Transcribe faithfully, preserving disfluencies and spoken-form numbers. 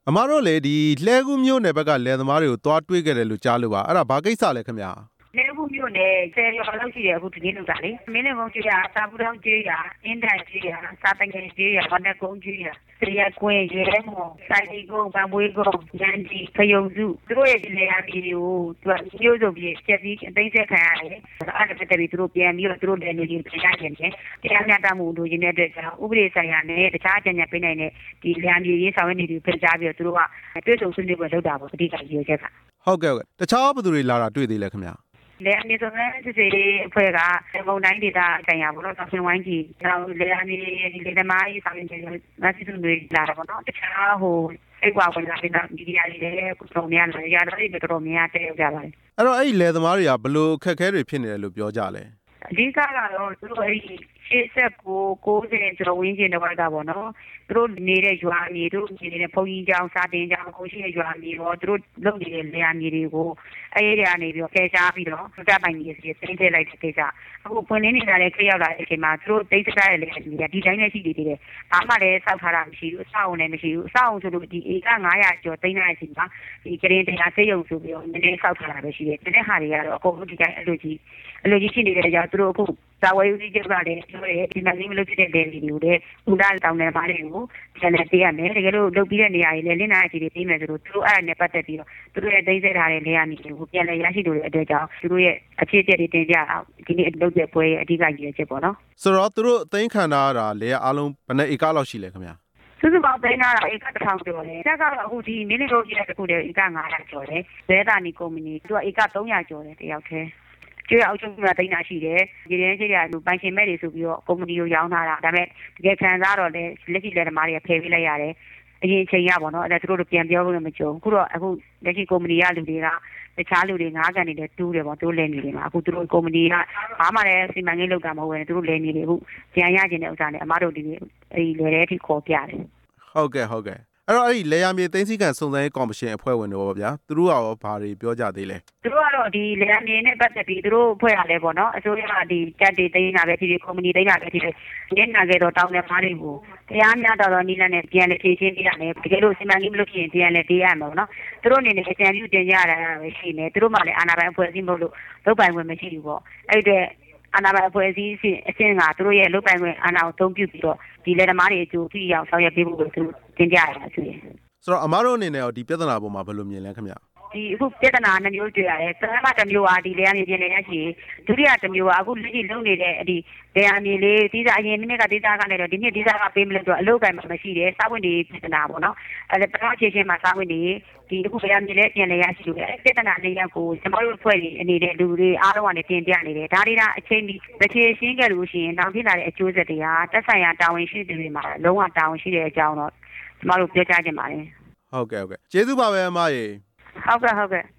အမားတို့လေဒီလှဲကူးမြို့နယ်ဘက်ကလယ်သမားတွေကိုတွားတွေးခဲ့တယ်လို့ကြားလို့ပါအဲ့ဒါဘာကိစ္စလဲခင်ဗျာလဲခုမြို့နယ်ဆယ်ရွာလောက်ရှိတယ်အခုဒီနေ့လောက်တာလေမင်းနဲ့ကုန်းကျွေးရစာပူတောင်းကျွေးရအင်းတန်ကျွေးရစာတငယ်ကျွေးရဝနက်ကုန်းကျွေးရစရိယကွင်းရဲမော်စိုက်တီကုန်းပံပွေးကုန်းရန်ကြီးဖယုံစုသူတို့ရဲ့ဒီနေရာပြည်တွေကိုသူကမျိုးစုံပြီးချက်ပြီးအသိဆက်ခံရတယ်အဲ့ဒါပတ်သက်ပြီးသူတို့ပြန်ပြီးတော့သူတို့လည်းနေပြီးပြန်ရခြင်းတယ်တရားမျှတမှုလိုချင်တဲ့အတွက်ကြောင့်ဥပဒေဆိုင်ရာနဲ့တခြားအကြံဉာဏ်ပေးနိုင်တဲ့ဒီလမ်းပြည်ရေးဆောင်ရွက်နေသူဖိတ်ကြားပြီးတော့သူတို့ကတွေ့ဆုံဆွေးနွေးပွဲလုပ်တာပေါ့အဓိကရည်ရွယ်ချက်ကဟုတ်ကဲ့ဟုတ်ကဲ့တခြားဘယ်သူတွေလာတာတွေ့သေးလဲခင်ဗျာလေအမေဆိုတဲ့စစ်စစ်အဖွဲ့ကမုံတိုင်းဒေသဆိုင်ရာဘောတော့ဆင်ဝိုင်းကြီးနောက်လေအမေလေသမားကြီးဆောင်နေတယ်မဆီသူတွေလာတော့နော်တခြားဟိုအိတ်ကွာဝင်လာပြီးတော့ဒီဒီရည်လေကိုစုံများလာရတော့ဒီတော်များတဲ့ရောက်ကြပါတယ်အဲ့တော့အဲ့ဒီလေသမားတွေကဘလို့အခက်အခဲတွေဖြစ်နေတယ်လို့ပြောကြလဲအဓိကတော့သူတို့အဲ့ဒီရှေ့ဆက်ကိုကိုယ်စင်ကျွန်တော်ဝင်းကျင်တော့တာပေါ့နော်သူတို့နေတဲ့ရွာမြေတို့နေတဲ့ဖုန်ကြီးကျောင်းစာတင်ကျောင်းကိုရှိတဲ့ရွာမြေတော့သူတို့လုပ်နေတဲ့နေရာမြေတွေကိုအဲ့ဒီကနေပြီးတော့ဖယ်ရှားပြီးတော့တပ်ပိုင်ကြီးစီစိမ့်ထည့်လိုက်တဲ့ကိစ္စအခုပွင့်လင်းနေတာလည်းခေရောက်လာတဲ့အချိန်မှာသူတို့တိတ်စကားရဲ့လေဒီတိုင်းနဲ့ရှိနေသေးတယ်ဘာမှလည်းစောက်ထားတာမရှိဘူးအဆောက်အုံလည်းမရှိဘူးအဆောက်အုံဆိုလို့ဒီဧကငါးရာကျော်သိန်းတဲ့အချိန်မှာဒီကရင်တရားစေယုံဆိုပြီးတော့နည်းနည်းစောက်ထားတာပဲရှိတယ်တနေ့ဟာတွေကတော့အကုန်လုံးဒီတိုင်းအလိုကြီးအလိုကြီးရှိနေတဲ့ကြောင့်သူတို့အခုသာဝေးဦးကြီးကျကလည်းပြောတယ်ဒီမှာလေးမလို့ဖြစ်တဲ့ဒေလီတွေကိုလည်းဦးသားတောင်းတဲ့ဘာတွေကိုပြန်လဲပေးရမယ်တကယ်လို့လုပ်ပြီးတဲ့နေရာတွေလည်းလင်းနာအကြီးတွေပေးမယ်ဆိုတော့သူတို့အဲ့ဒါနဲ့ပတ်သက်ပြီးတော့သူတို့ရဲ့သိသိထားတဲ့နေရာတွေကိုပြန်လဲရရှိလို့တဲ့အတွက်ကြောင့်သူတို့ရဲ့အခြေအကျတွေတင်ပြအောင်ဒီနေ့လုပ်တဲ့ပွဲရဲ့အဓိကရည်ရွယ်ချက်ပေါ့နော်ဆိုတော့သူတို့အသိခံထားတာလေအားလုံးဘယ်နှဧကလောက်ရှိလဲခင်ဗျာစုစုပေါင်းသိန်းထားတာဧကတစ်ထောင်ကျော်တယ်။တက်ကတော့အခုဒီမင်းတို့ကြီးတဲ့တစ်ခုတည်းဧကငါးရာကျော်တယ်။ဇဲတာနီကုမ္ပဏီသူကဧကသုံးရာကျော်တယ်တယောက်တည်း။ကျွေးအောင်ချုပ်မှာသိန်းတာရှိတယ်။ဒီနေ့ချင်းရလူပိုင်ရှင်မဲ့တွေဆိုပြီးတော့ကုမ္ပဏီကိုရောင်းထားတာ။ဒါပေမဲ့တကယ်ခံစားတော့လေလက်ရှိလက်သမားတွေကဖယ်ပေးလိုက်ရတယ်။အရင်ချိန်ရပါတော့အဲ့ဒါသူတို့ပြန်ပြောလို့မကြုံ။အခုတော့အခုလက်ရှိကုမ္ပဏီကလူတွေကတခြားလူတွေငါးကန်နေတဲ့တူးတယ်ပေါ့သူတို့လည်နေတယ်မှာအခုသူတို့ကုမ္ပဏီကဘာမှလည်းစီမံကိန်းလုပ်တာမဟုတ်ဘူးသူတို့လည်နေတယ်အခုပြန်ရခြင်းတဲ့ဥစ္စာနဲ့အမားတို့ဒီအဲ့ဒီလည်တဲ့အထိခေါ်ပြတယ်ဟုတ်ကဲ့ဟုတ်ကဲ့အဲ့တော့အဲ့ဒီလေယာမြေသိန်းစည်းကန်စုံစမ်းရေးကော်မရှင်အဖွဲ့ဝင်တွေပေါ့ဗျာသူတို့ကရောဘာတွေပြောကြသေးလဲသူတို့ကတော့ဒီလေယာမြေနဲ့ပတ်သက်ပြီးသူတို့အဖွဲ့ရလဲပေါ့နော်အစိုးရကဒီတက်တွေသိန်းတာပဲဒီကုမ္ပဏီသိန်းတာပဲဒီညနာခဲ့တော့တောင်းတဲ့မားတွေကိုတရားမျှတတော့နီးလန်းနဲ့ပြန်လေဖြည့်ရှင်းပြရတယ်တကယ်လို့စီမံကိန်းမလုပ်ဖြစ်ရင်ပြန်လေပေးရမှာပေါ့နော်သူတို့အနေနဲ့အကြံပြုတင်ကြရတာပဲရှိနေသူတို့မှလည်းအာဏာပိုင်အဖွဲ့အစည်းမဟုတ်လို့လုပ်ပိုင်ခွင့်မရှိဘူးပေါ့အဲ့ဒီအာဏာပိုင်အဖွဲ့အစည်းအဆင့်အဆင့်ကသူတို့ရဲ့လုပ်ပိုင်ခွင့်အာဏာကိုသုံးပြုပြီးတော့ဒီလေသမားတွေအကျိုးဖြစ်အောင်ဆောင်ရွက်ပေးဖို့ကိုသူတင်ပြရတာဆိုရင်ဆိုတော့အမားတို့အနေနဲ့ရောဒီပြဿနာပေါ်မှာဘယ်လိုမြင်လဲခင်ဗျဒီအခုပြဿနာနှမျိုးတွေ့ရတယ်ပထမတစ်မျိုးကဒီလေယာဉ်ပြင်လေရရှိဒုတိယတစ်မျိုးကအခုလက်ရှိလုပ်နေတဲ့ဒီလေယာဉ်မြေလေးဒီစားအရင်နေ့ကဒီစားကနေတော့ဒီနေ့ဒီစားကပေးမလို့တော့အလုပ်ကံမရှိတယ်စာဝင်တွေပြဿနာပေါ့နော်အဲပထမအချိန်ချင်းမှာစာဝင်တွေဒီအခုလေယာဉ်မြေလေးပြင်လေရရှိလို့ပြဿနာလေးရောက်ကိုကျွန်တော်တို့ဖွဲ့ပြီးအနေနဲ့လူတွေအားလုံးကနေတင်ပြနေတယ်ဒါတွေကအချိန်ဒီတစ်ချိန်ရှင်းခဲ့လို့ရှိရင်နောက်ဖြစ်လာတဲ့အကျိုးဆက်တွေကတက်ဆိုင်ရာတာဝန်ရှိသူတွေမှာလုံးဝတာဝန်ရှိတဲ့အကြောင်းတော့ကျွန်တော်တို့ပြောကြားချင်ပါတယ်ဟုတ်ကဲ့ဟုတ်ကဲ့ကျေးဇူးပါပဲအမရေဟုတ်ကဲ့ဟုတ်ကဲ့